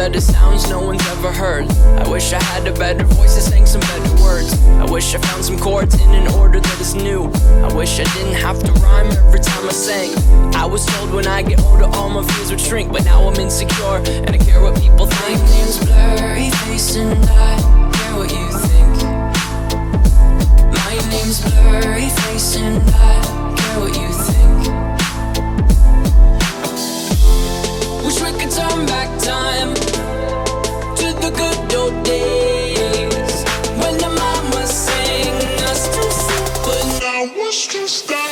better sounds no one's ever heard. I wish I had a better voice that sang some better words. I wish I found some chords in an order that is new. I wish I didn't have to rhyme every time I sang. I was told when I get older all my fears would shrink, but now I'm insecure and I care what people think. My name's Blurry Face and I care what you think. My name's Blurry Face and I care what you think. Wish we could turn back time to the good old days when the mama sang us to sleep, but now it's just that.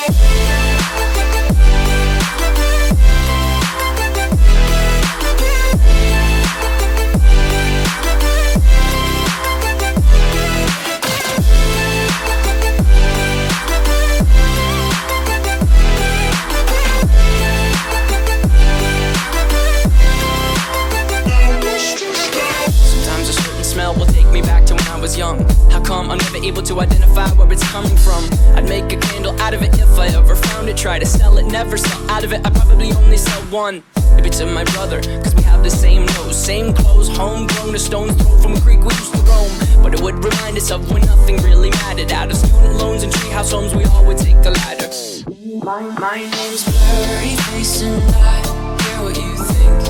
Young. How come I'm never able to identify where it's coming from? I'd make a candle out of it if I ever found it. Try to sell it, never sell out of it. I probably only sell one. Maybe to my brother, cause we have the same nose, same clothes, homegrown, a stone's throw from a creek we used to roam. But it would remind us of when nothing really mattered. Out of student loans and treehouse homes, we all would take the ladder. My name's Blurry Face and I care what you think.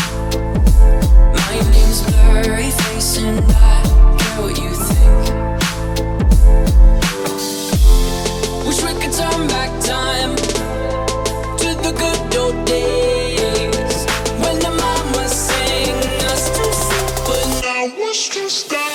My name's Blurry Face and I care what you think. Wish we could turn back time to the good old days when the mama sang us to sleep, but now it's just that.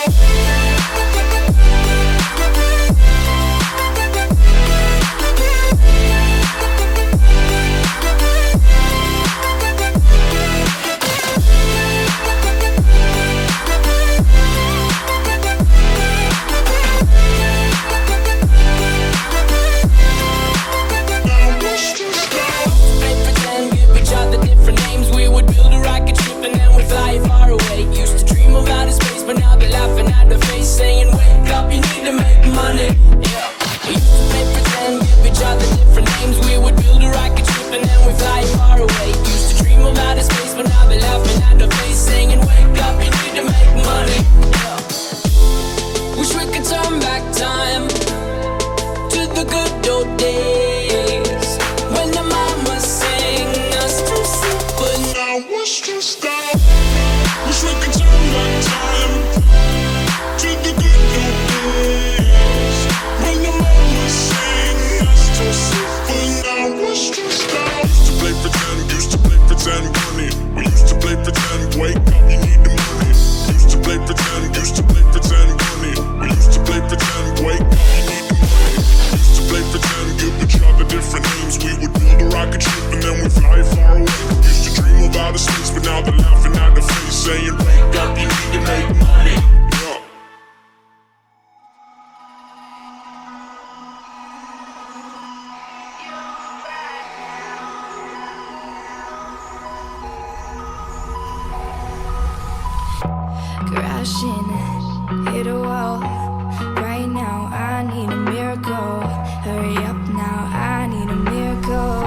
Crashing, hit a wall. Right now, I need a miracle. Hurry up now, I need a miracle.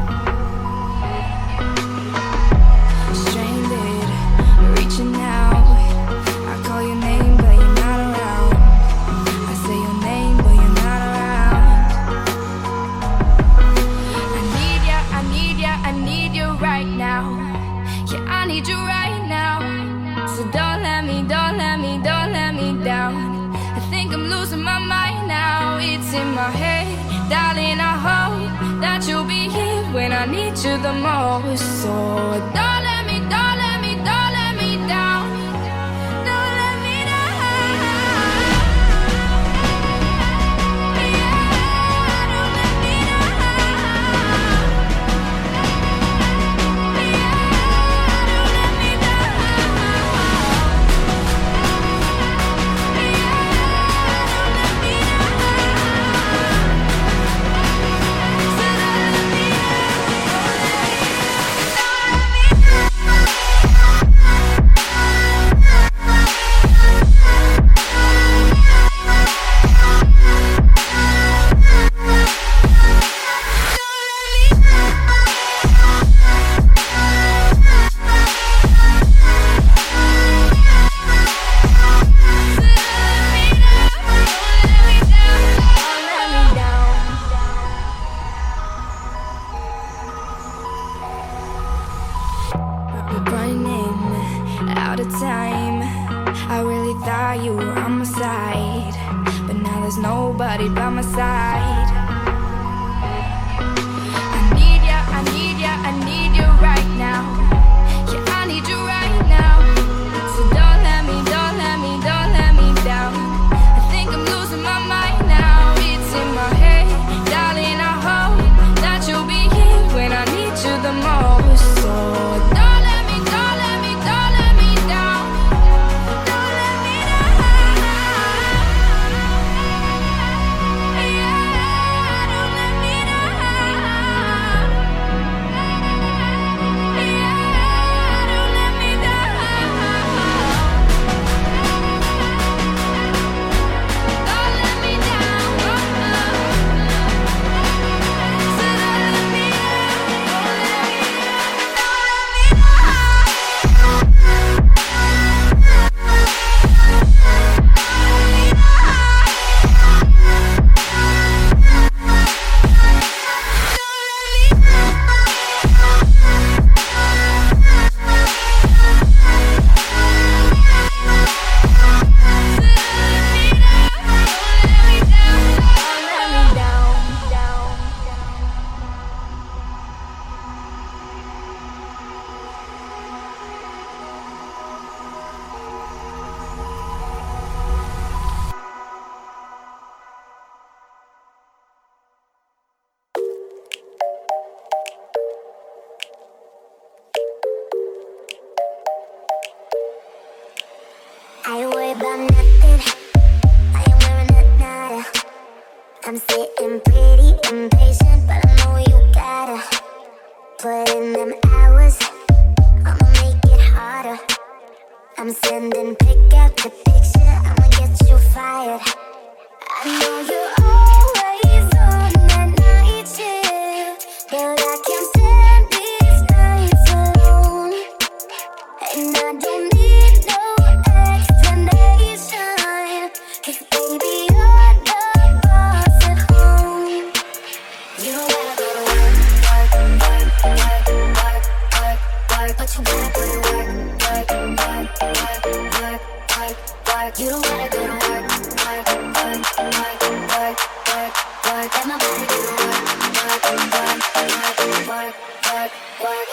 Stranded, reaching out. I call your name, but you're not around. I say your name, but you're not around. I need ya, I need ya, I need you right now. Yeah, I need you right now. So don't let me down. I think I'm losing my mind now. It's in my head, darling, I hope that you'll be here when I need you the most. So don't let me down. Don't let me down. Yeah, don't let me down. by my side. I need you right now. Yeah, I need you right now. So don't let me down. I think I'm losing my mind now. It's in my head, darling, I hope that you'll be here when I need you the most. So don't let me down. Don't let me down. Yeah, don't let me down. I ain't worried about nothing. I ain't wearing a nada. I'm sitting pretty impatient, but I know you gotta put in them hours. I'ma make it harder. I'm sending pick after picture. I'ma get you fired. I know you're always on that night shift, but I can't stand these nights alone. And I don't need no explanation, 'cause baby, you're the boss at home. You don't gotta go to work, but you gotta put in work. You don't gotta go to work, let my body do the work.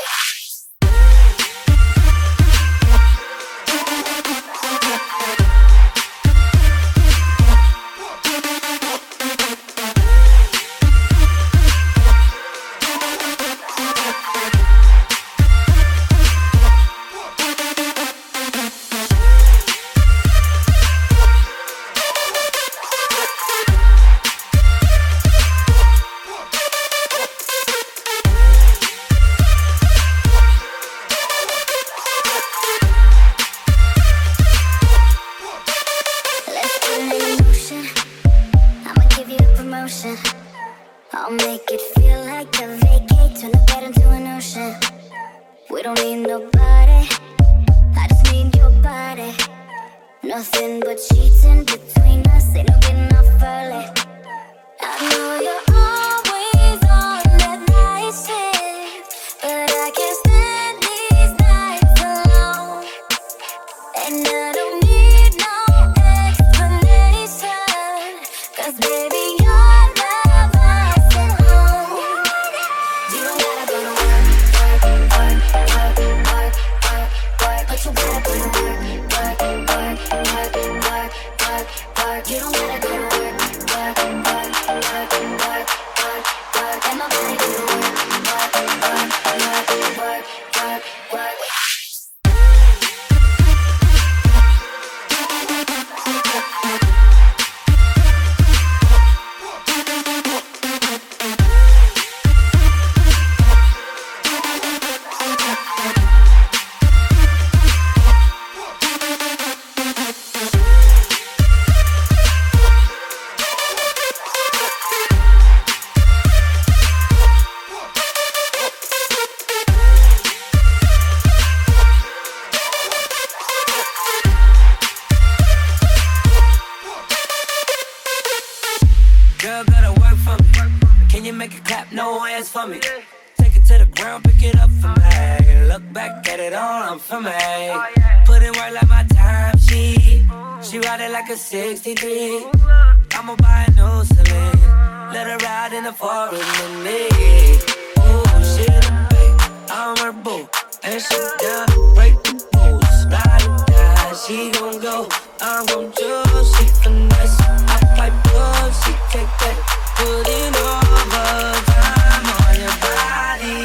I'll make it feel like a vacate, turn the bed into an ocean. We don't need nobody, I just need your body. Nothing but sheets in between us, ain't no getting off early. I know you're always on that night shift, but I can't stand these nights alone. And I don't need no explanation, 'cause baby, you're the boss at home. You don't gotta go to work, but you gotta put in work. You don't gotta go to work, and my body do the work. Girl, gotta work for me. Can you make it clap? No hands for me. Take it to the ground, pick it up for me. Look back at it all, I'm for me. Put in work like my time, she ride it like a 63. I'ma buy a new Celine. the foreign with me. Ooh, she the babe, I'm her boo. And she down, break the rules. Ride or die, she gon' go, I'm gon' choose. She finesse, I fight blood. She take that, put it overtime on your body.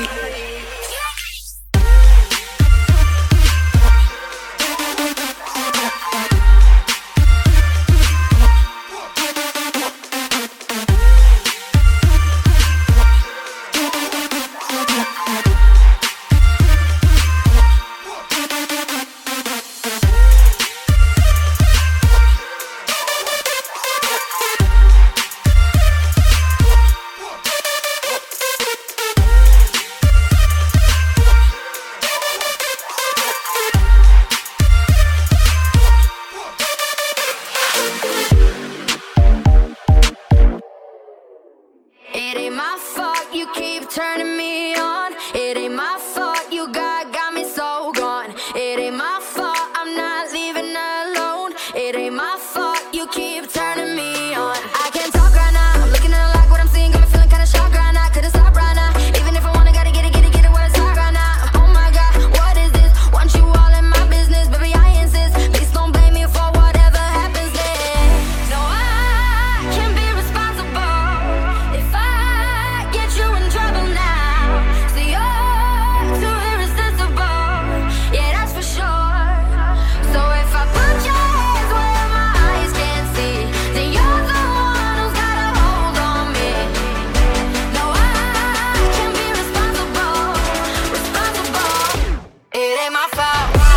It ain't my fault you keep turning me on. It ain't my fault you got me so gone. It ain't my fault I'm not leaving alone. It ain't my fault you keep turning me on. I can't talk right now. I'm looking at like what I'm seeing, got me feeling kinda shocked right now. Couldn't stop right now. Even if I wanna, gotta get it where it's hot right now. Oh my God, what is this? Want you all in my business, baby, I insist. Please don't blame me for whatever happens next. No, I can't be responsible if I get you in trouble now. So you're too irresistible, yeah, that's for sure. So if I put your hands where my eyes can't see, then you're the one who's got a hold on me. No, I can't be responsible. It ain't my fault.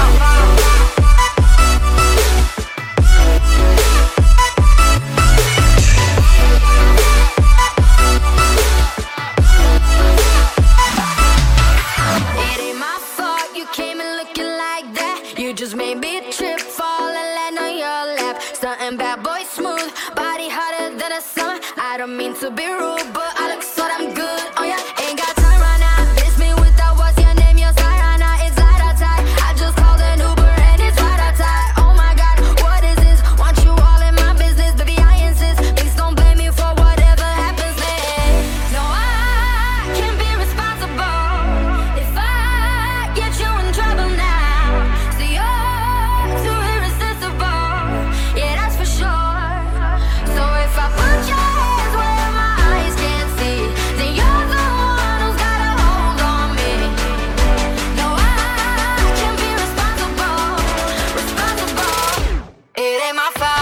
It ain't my fault you came in looking like that. You just made me trip, fall and land on your lap. Something bad boy smooth, body hotter than a summer. I don't mean to be rude, but I look so damn good. Oh yeah, ain't got time right now. Miss me without what's your name, your side right now. It's light outside. I just called an Uber and it's right outside. Oh my God, what is this? Want you all in my business, baby, I insist. Please don't blame me for whatever happens next. No, I can't be responsible if I get you in trouble now. So you're too irresistible, yeah, that's for sure. So if I put your hands where my eyes can't see, then you're the one who's got a hold on me. No, I can't be responsible. It ain't my fault.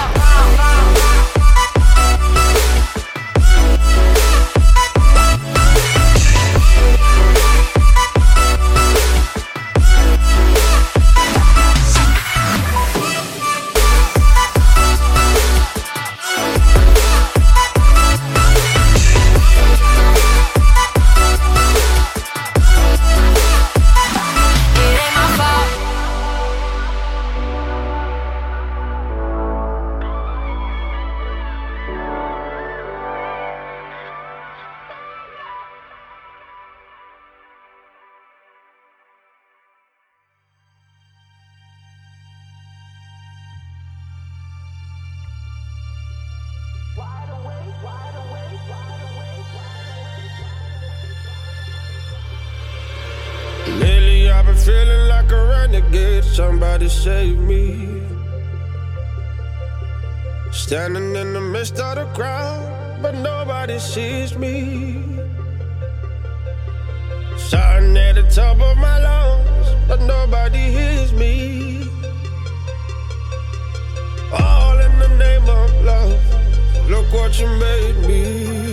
It ain't my fault. Lately I've been feeling like a renegade. Somebody save me. Standing in the midst of the crowd, but nobody sees me. Shouting at the top of my lungs, but nobody hears me. All in the name of love. Look what you made me.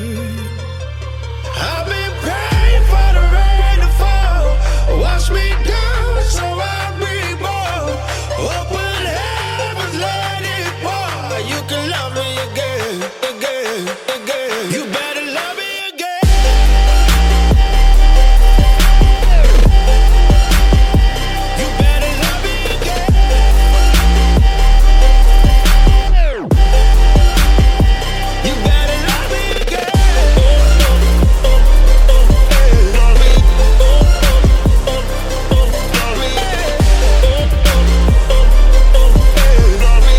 I've been praying for the rain to fall. Wash me down so I reborn. Open heavens, let it pour. You can love me again, again, again. You better love me again. You better love me again. You better love me again.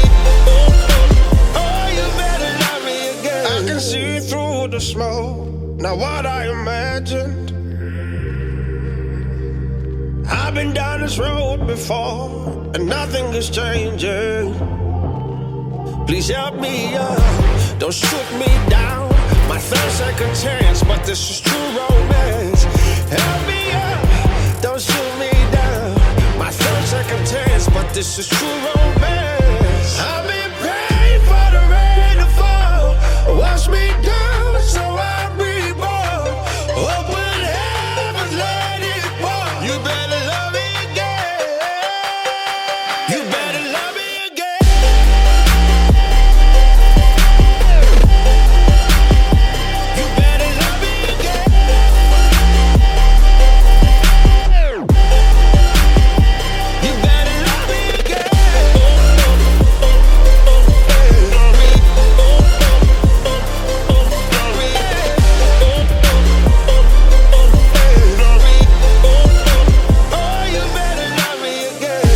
Oh, you better love me again. I can see through the smoke. not what I imagined. I've been down this road before, and nothing is changing. Please help me up, don't shoot me down. My third second chance, but this is true romance. Help me up, don't shoot me down. My third second chance, but this is true romance. I've been praying for the rain to fall, wash me down so I reborn. Open heavens, let it pour. You better love me again. You better love me again. You better love me again. You better love me again. Oh, you better love me again.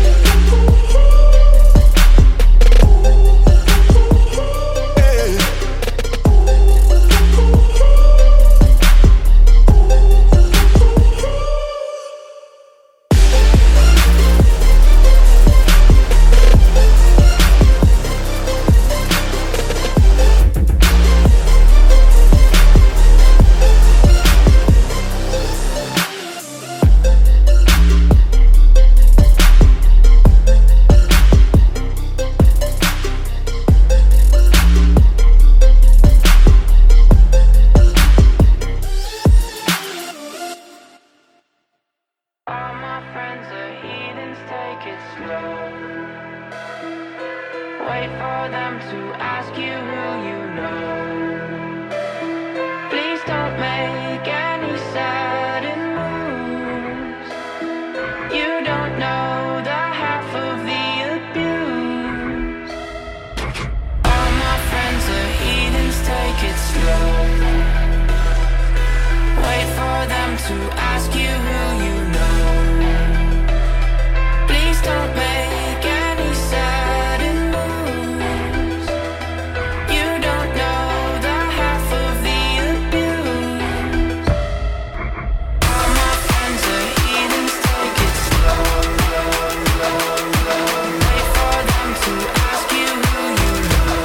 All my friends are heathens, take it slow. Wait for them to ask you who you know. Please don't make any sudden moves. You don't know the half of the abuse. All my friends are heathens, take it slow. Wait for them to ask you who you know. Please don't make any sudden moves. You don't know the half of the abuse. All my friends are heathens, take it slow. Wait for them to ask you who you know.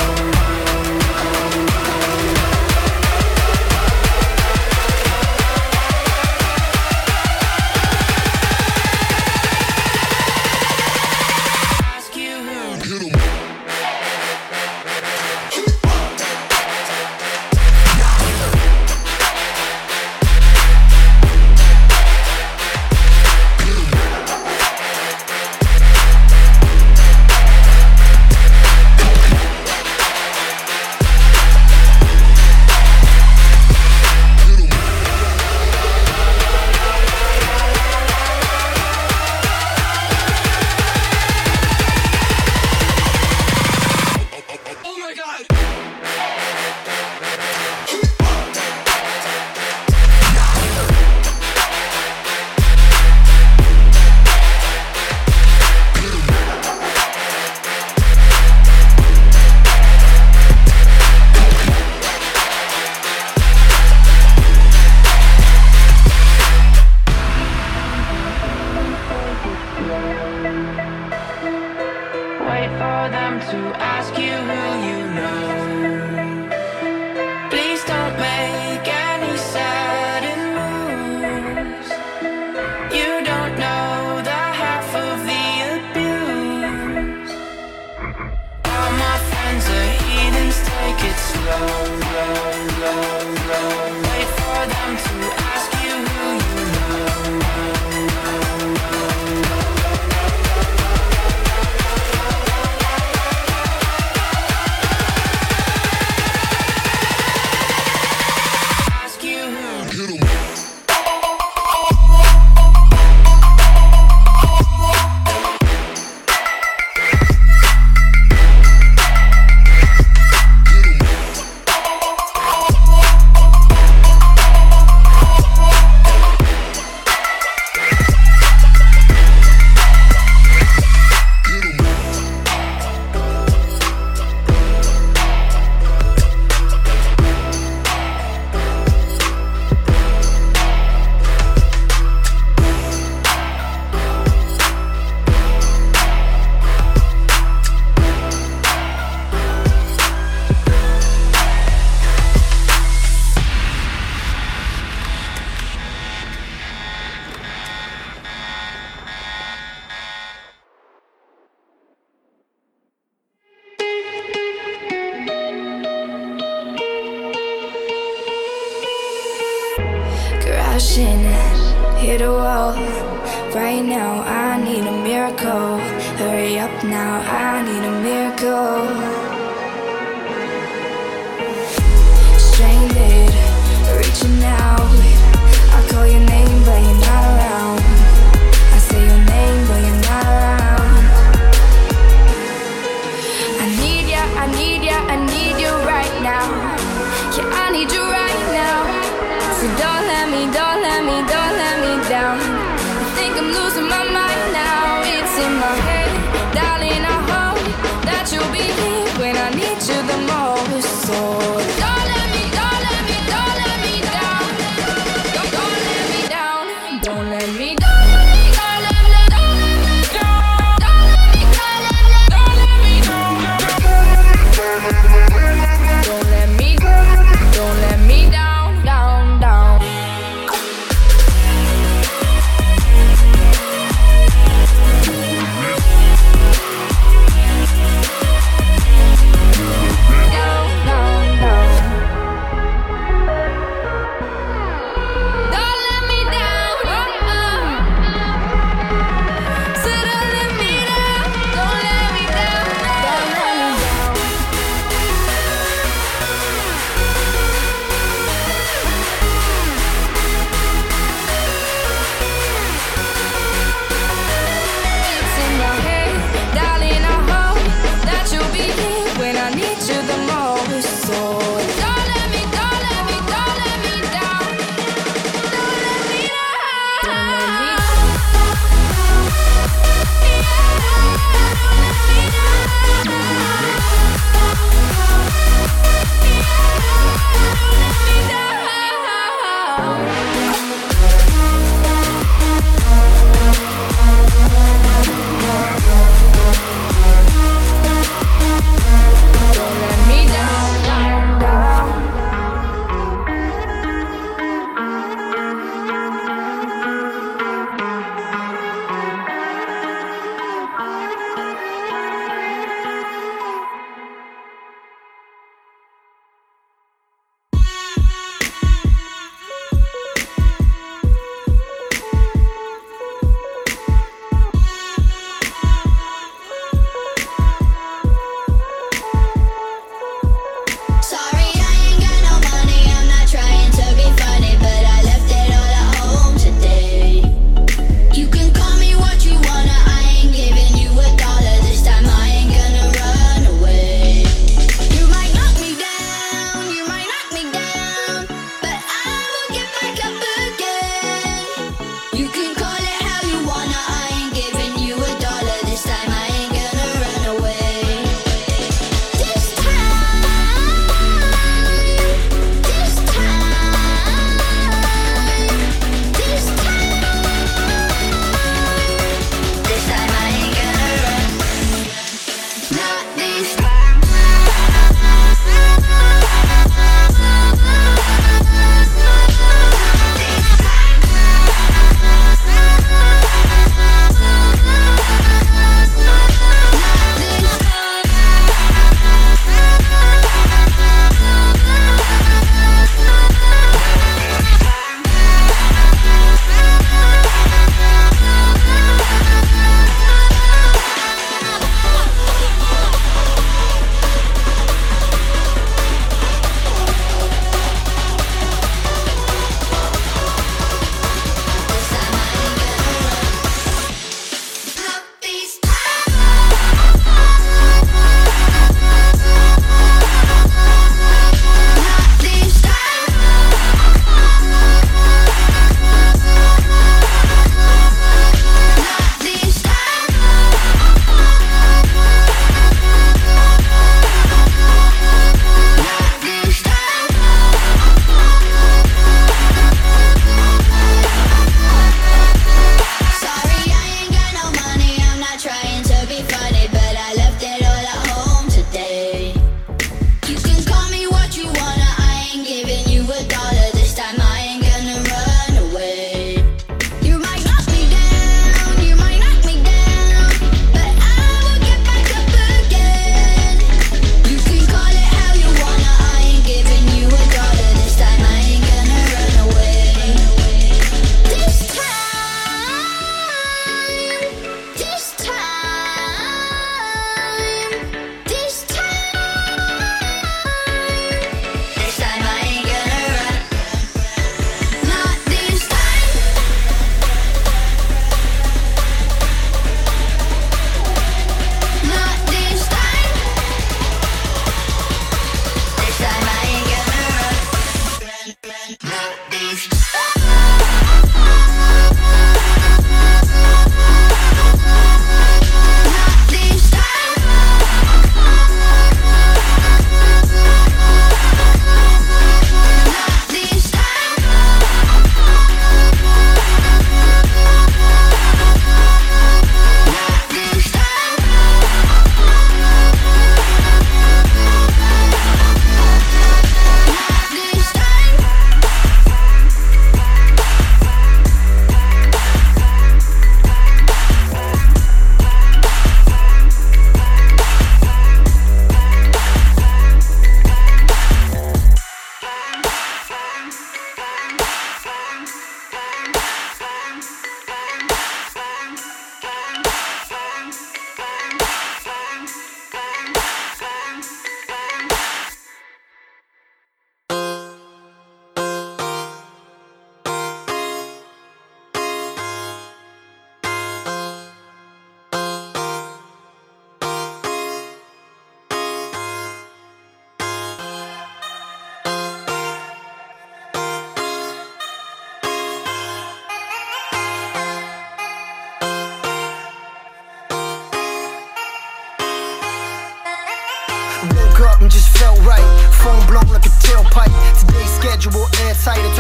crashing, hit a wall. Right now, I need a miracle. Hurry up now, I need a miracle. Stranded, reaching out. I call your name, but you're not around. I say your name, but you're not around. I need ya, I need ya, I need you right now. Yeah, I need you right now. So don't let me, don't let me, don't let me down. I think I'm losing my mind now. It's in my head, darling, I hope that you'll be here when I need you the most. So don't let me, don't let me, don't let me down. Don't let me down. Don't let me down.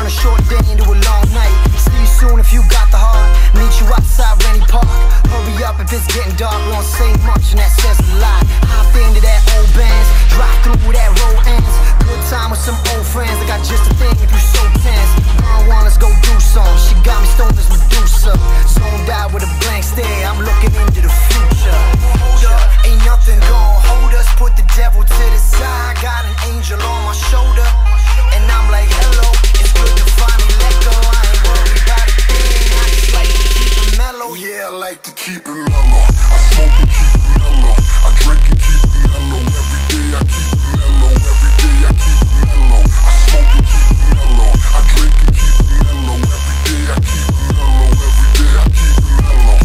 turn a short day into a long night. See you soon if you got the heart. Meet you outside Rennie Park. Hurry up if it's getting dark. We don't say much and that says a lot. Hop into that old Benz, drive through that road ends. Good time with some old friends. I got just a thing if you so tense. One, let's go do some. She got me stoned as Medusa. Zoned out with a blank stare. I'm looking into the future. Hold up, ain't nothing gon' hold us. Put the devil to the side. Got an angel on my shoulder, and I'm like, hello. It's good to finally let go. I ain't worried about a thing. I just like to keep it mellow. Yeah, I like to keep it mellow. I smoke and keep it mellow. I drink and keep it mellow. Every day I keep it mellow. Every day I keep it mellow. I smoke and keep it mellow. I drink and keep it mellow. Every day I keep it mellow. Every day I keep it mellow.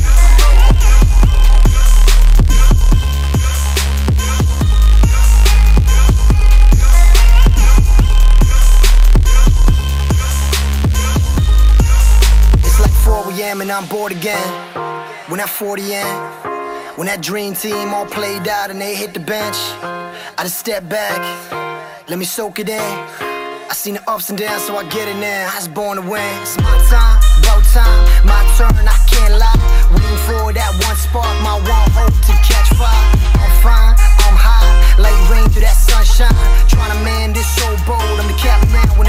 It's like 4 a.m. and I'm bored again. When that 40 in, when that dream team all played out and they hit the bench, I just step back, let me soak it in. I seen the ups and downs, so I get it now. I was born to win. It's my time, about time, my turn, I can't lie. Waiting for that one spark, my one hope to catch fire. I'm fine, I'm high, like rain through that sunshine. Trying to man this so bold, I'm the captain man when